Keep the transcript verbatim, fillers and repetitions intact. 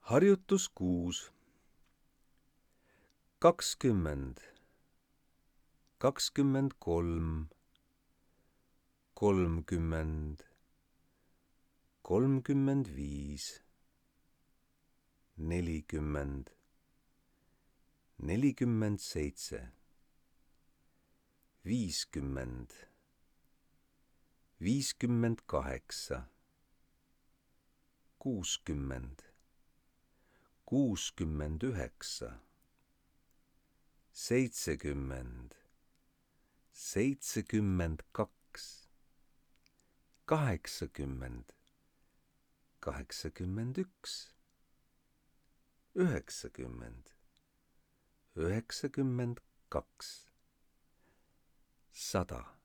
Harjutus kuus. kakskümmend, kakskümmend kolm, kolmkümmend, kolmkümmend viis, nelikümmend, nelikümmend seitse, viiskümmend, viiskümmend kaheksa, kuuskümmend, kuuskümmend üheksa, seitsekümmend, seitsekümmend kaks, kaheksakümmend, kaheksakümmend üks, üheksakümmend, üheksakümmend kaks, sada.